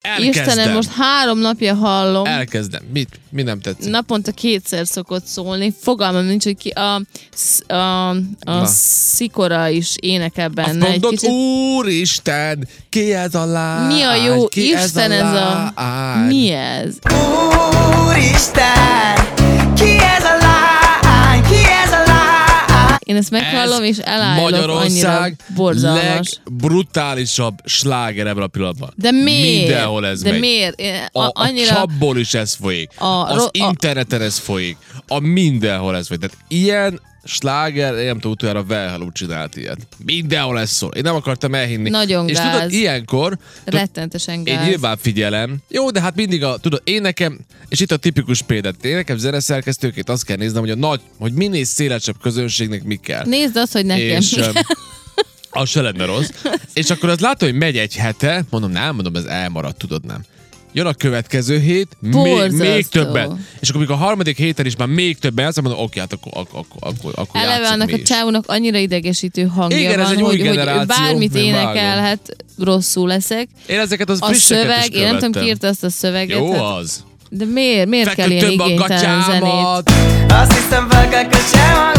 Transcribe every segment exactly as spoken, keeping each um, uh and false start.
Elkezdem. Istenem, most három napja hallom. Elkezdem. Mit? Mi nem tetszik? Naponta kétszer szokott szólni. Fogalmam nincs, hogy ki a, a, a Szikora is énekel benne. Azt mondod, egy kicsit... Úristen, ki ez a lány? Mi a jó ki Isten ez a... ez a... Mi ez? Úristen, ki ez a lány? Ki ez a lány? Én ezt meghallom, és elállok, Magyarország annyira borzalmas. legbrutálisabb sláger ebben a pillanatban. De miért? Mindenhol ez De megy. miért? A, a annyira... csapból is ez folyik. A, az ro- interneten ez folyik. A mindenhol ez folyik. Tehát ilyen sláger, én nem tudom, utoljára Velhalú csinált ilyet. Mindenhol ez szól. Én nem akartam elhinni. Nagyon és gáz. tudod, ilyenkor... Rettenetesen gáz. Én nyilván figyelem. Jó, de hát mindig a... Tudod, én nekem... És itt a tipikus példát. Én nekem zeneszerkesztőként azt kell néznem, hogy a nagy... Hogy minél szélesebb közönségnek mi kell. Nézd azt, hogy nekem És... mi kell. Az se lenne rossz. És akkor az látom, hogy megy egy hete, mondom, nem, mondom, ez elmaradt, tudod, nem. Jön a következő hét, még, még többen. És akkor mikor a harmadik héten is már még többen, azt mondom, oké, hát akkor, akkor, akkor, akkor Eleve annak a csávónak annyira idegesítő hangja Igen, van, ez egy hogy, új hogy generáció, bármit én énekelhet, rosszul leszek. Én ezeket az A frisseket szöveg, is én nem tudom, követtem. ki írta azt a szöveget. Jó hát, az. de miért? Miért kell ilyen Feküdtöm a igénytelen zenét? gatyámat. Azt hiszem felkössem a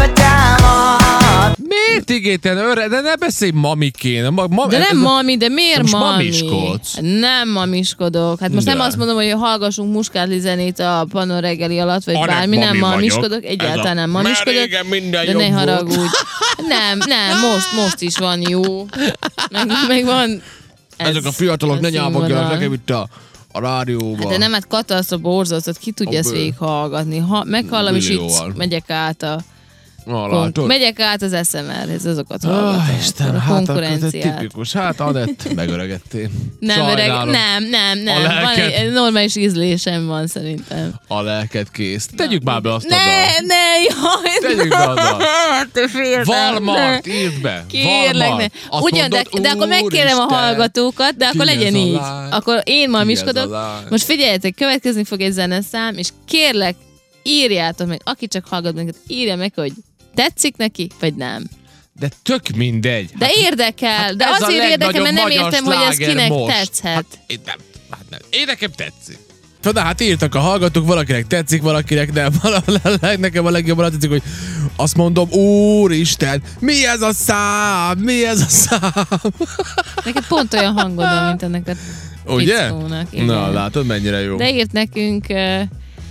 gatyámat. Miért igénytelen? Örre, de ne beszélj mamiként. Ma, ma, De ez nem a- mami, de miért most mami? mamiskodsz. Nem mamiskodok. Hát most De. nem azt mondom, hogy hallgassunk muskátli zenét a Pannon reggeli alatt, vagy Arra bármi, nem mami mamiskodok. vagyok. Egyáltalán Ez a- nem Már mamiskodok. régen minden De jobb ne volt. haragudj. Nem, nem, most, most is van jó. Meg, meg van... ez Ezek a fiatalok ne színvonal. nyávogjanak nekem itt a, a rádióban. De nem, hát katasztrófa borzasztott, ki tudja A ezt bő- végighallgatni. Ha, meghallom, és Millióval. itt megyek át a... Na, Kon- látod? megyek át az es em er-hez, azokat hallgatom. Ah, Isten, akkor a hát akkor ez konkurenciát. tipikus. Hát Anett, megöregedtél. Nem, öreg, Sajnálom. nem, nem, nem. A Van lelked- egy, egy normális ízlésem van szerintem. A lelked kész. Tegyük már be azt a Ne, dalt. ne, jaj, Tegyük be a dalt. te féltem. Valmart, írd be. Kérlek, ne. Valmart. Azt Ugyan, de, mondod, de akkor megkérem a Úristen, hallgatókat, de akkor ki legyen ez a így. lány? Akkor én Ki mamiskodok. ez a lány? Most figyeljetek, következni fog egy zeneszám, és kérlek, írjátok meg, aki csak hallgat minket, írja meg, hogy tetszik neki, vagy nem. De tök mindegy. De érdekel, de ez a azért érdekel, mert nem legnagyobb értem, magyar hogy ez sláger kinek most. tetszhet. Hát, én nem, hát nem. Én nekem tetszik. Tudod, hát írtak a hallgatók, valakinek tetszik, valakinek nem. Valakinek nekem a legjobban azt tetszik, hogy azt mondom, Úristen, mi ez a szám? Mi ez a szám? Neked pont olyan hangod van, mint ennek a Ugye? fickónak. Igen. Na, látod, mennyire jó. De írt nekünk uh,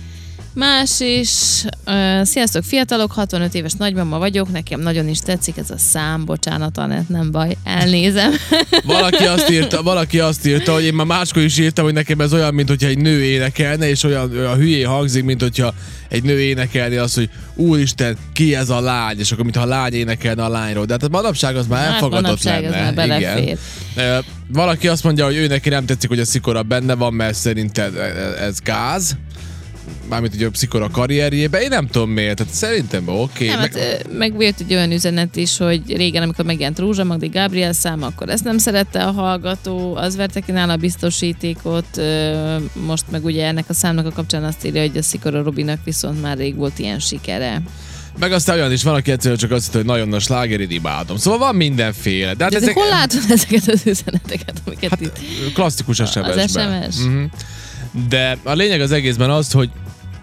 más is. Uh, sziasztok, fiatalok, hatvanöt éves nagymama vagyok, nekem nagyon is tetszik ez a szám, bocsánat, Anett, nem baj, elnézem. Valaki azt írta, valaki azt írta, hogy én már máskor is írtam, hogy nekem ez olyan, mint hogyha egy nő énekelne, és olyan, olyan hülyén hangzik, mint hogyha egy nő énekelni azt, hogy úristen, ki ez a lány, és akkor mintha a lány énekelne a lányról. De hát a manapság az már Hát elfogadott manapság lenne. az már belefér. Igen. Valaki azt mondja, hogy ő neki nem tetszik, hogy a Szikora benne van, mert szerinted ez gáz. Mármint ugye a Szikora karrierjében. Én nem tudom miért, tehát szerintem oké. Nem, Meg... hát, ö, meg jött egy olyan üzenet is, hogy régen, amikor megjelent Rózsa Magdi Gabriel száma, akkor ezt nem szerette a hallgató, az verte ki nála a biztosítékot, ö, most meg ugye ennek a számnak a kapcsán azt írja, hogy a Szikora Robinak viszont már rég volt ilyen sikere. Meg aztán olyan is, valaki egyszerűen csak azt hitt, hogy nagyon nagy slágerid imádom. Szóval van mindenféle. De hát De ezek... hol látod ezeket az üzeneteket, amiket Hát itt... klasszikus es em es-ben. Az es em es? Uh-huh. De a lényeg az egészben az, hogy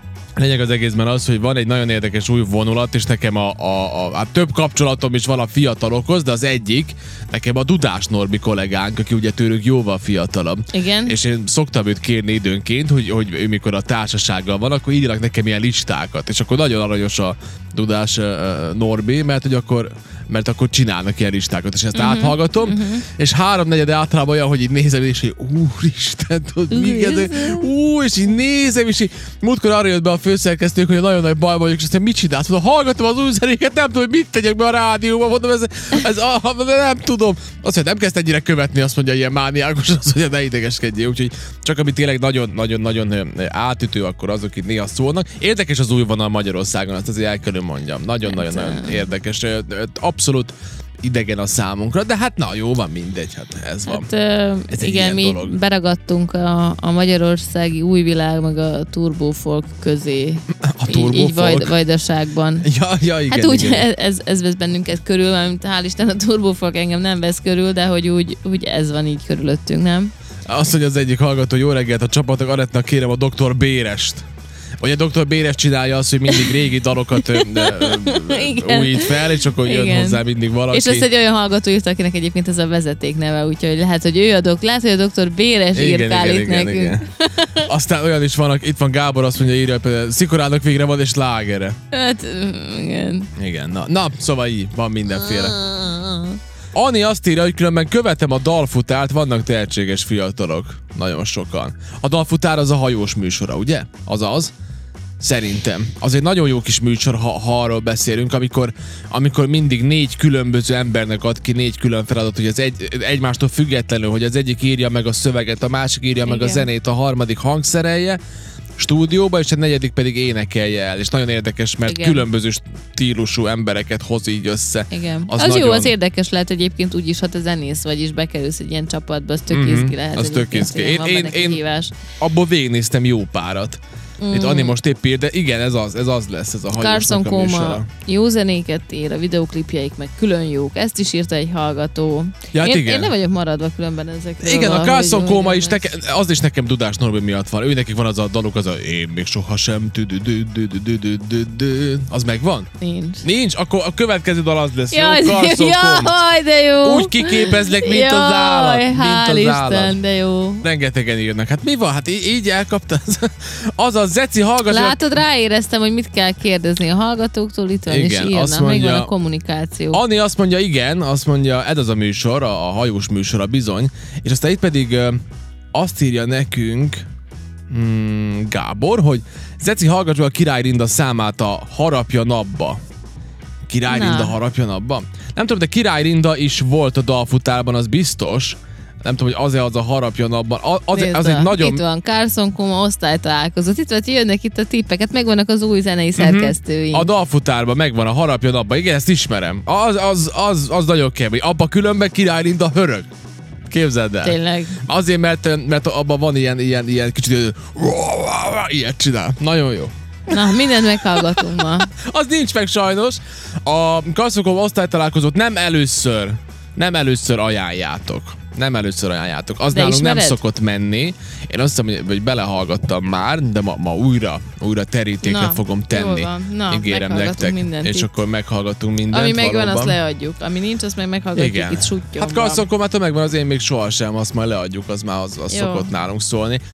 A lényeg az egészben az, hogy van egy nagyon érdekes új vonulat, és nekem a, a, a, a több kapcsolatom is van a fiatalokhoz, de az egyik, nekem a Dudás Norbi kollégánk, aki ugye tőlük jóval fiatalabb. Igen. És én szoktam őt kérni időnként, hogy, hogy ő mikor a társasággal van, akkor írjanak nekem ilyen listákat. És akkor nagyon aranyos a Dudás uh, Norbi, mert hogy akkor mert akkor csinálnak ilyen listákat, és ezt uh-huh, áthallgatom, uh-huh. és háromnegyed általában olyan, hogy így nézem, és így úristen, tudod, mi ez? Ú, és így nézem, és így múltkor arra jött be a főszerkesztők, hogy nagyon nagy baj vagyok, és aztán mit csinálsz? Mondom, hallgatom az új zenéket, nem tudom, hogy mit tegyek be a rádióba, mondom, ez, ez ah, nem tudom. Azt mondja, nem kezd ennyire követni, azt mondja, ilyen mániákos, azt mondja, ne idegeskedjél, úgyhogy csak ami tényleg nagyon-nagyon-nagyon átütő, akkor azok itt néha szólnak. Érdekes az új vonal Magyarországon, azt azért el kell mondjam. Nagyon-nagyon érdekes. Abszolút idegen a számunkra, de hát na jó, van mindegy, hát ez van. Hát, ö, ez egy igen, mi dolog. beragadtunk a, a magyarországi új világ meg a turbofolk közé. A Így, így turbofolk? vajd, vajdaságban. Ja, ja, igen, Hát úgy, igen. ez, ez vesz bennünket körül, mert hál' Isten a turbofolk engem nem vesz körül, de hogy úgy, úgy ez van így körülöttünk, nem? Azt mondja az egyik hallgató, jó reggelt a csapatnak, Anettnak kérem a doktor Bérest. Vagy a doktor Béres csinálja azt, hogy mindig régi dalokat ö, ö, újít fel, és akkor jön Igen. hozzá mindig valaki. És ezt egy olyan hallgató írta, akinek egyébként ez a vezeték neve, úgyhogy lehet, hogy ő a dok, lehet, hogy a doktor Béres írkál itt nekünk. Aztán olyan is vannak, itt van Gábor, azt mondja, írja például, Szikorának végre van, és slágere. Hát, igen. Igen, na, na, szóval így, van mindenféle. Ani azt írja, hogy különben követem a dalfutárt, vannak tehetséges fiatalok. Nagyon sokan. A dalfutár az a hajós műsora, ugye? Az az. Szerintem. Az egy nagyon jó kis műsor, ha, ha arról beszélünk, amikor, amikor mindig négy különböző embernek ad ki négy külön feladat, hogy az egy, egymástól függetlenül, hogy az egyik írja meg a szöveget, a másik írja Igen. meg a zenét, a harmadik hangszerelje stúdióba, és a negyedik pedig énekelje el. És nagyon érdekes, mert Igen. különböző stílusú embereket hoz így össze. Igen. Az, Az, az nagyon... jó, az érdekes lehet egyébként úgy is, ha te zenész vagy, és bekerülsz egy ilyen csapatba, az tök Mhm, izgi lehet. az tök egyébként, izgi. igen, Én- van én- benne én- kihívás. Abból végignéztem jó párat. Mm. Itt Ani most épp ír, de igen, ez az, ez az lesz, ez a Carson hajósnak a Koma műsora. jó zenéket ír, a videóklipjeik meg külön jók. Ezt is írta egy hallgató. Ja, hát én, igen. én nem vagyok maradva különben ezekről. Igen, a valahogy, Carson hogy Koma nem is, lesz. neke, az is nekem Dudás Norbi miatt van. Ő nekik van az a daluk, az a én még sohasem, tü-dü-dü-dü-dü-dü-dü-dü. Az megvan? Nincs. Nincs? Akkor a következő dal az lesz. Jaj, jó? Carson Koma. jaj, de jó! Úgy kiképezlek, mint az állat. Jaj, hál' Mint az állat. Isten, de jó. Rengetegen írnak. Hát mi van? Hát í- így elkapta. Az a Zeci hallgatja. Látod, ráéreztem, hogy mit kell kérdezni a hallgatóktól, itt van, Igen, és azt írnak, mondja- megvan a kommunikáció. Ani azt mondja, igen, azt mondja, ez az a műsor, a, a hajós műsor, a bizony. És aztán itt pedig ö, azt írja nekünk hmm, Gábor, hogy Zeci hallgatja a Király Rinda számát a Harapja napba. Király Na. Rinda Harapja napba? Nem tudom, de Király Rinda is volt a dalfutárban, az biztos. Nem tudom, hogy az-e az a Harapja napban. Az, az, Nézd az be, egy nagyon... Itt van, Carson Koma osztálytalálkozott. Itt van, jönnek itt a tippeket, megvannak az új zenei szerkesztőink. A dalfutárban megvan a Harapja napba. Igen, ezt ismerem. Az, az, az, az nagyon kemény. Abba különben Király Rinda hörög. Képzeld el. Tényleg. Azért, mert, mert abban van ilyen, ilyen, ilyen kicsit ilyet csinál. Nagyon jó. Na, mindent meghallgatunk ma. Az nincs meg sajnos. A Carson osztálytalálkozót nem először, nem először ajánljátok. Nem először ajánljátok. Az De nálunk nem ismered? szokott menni. Én azt hiszem, hogy- hogy belehallgattam már, de ma, ma újra, újra terítéket Na, fogom tenni. jól van. Na, Ígérem meghallgatunk nektek. mindent És itt. akkor meghallgatunk mindent. Ami megvan, valóban. azt leadjuk. Ami nincs, azt meg meghallgatjuk Igen. itt suttyomban. Hát Carson Komától megvan, az én még sohasem, azt majd leadjuk, az már az, az Jó. szokott nálunk szólni.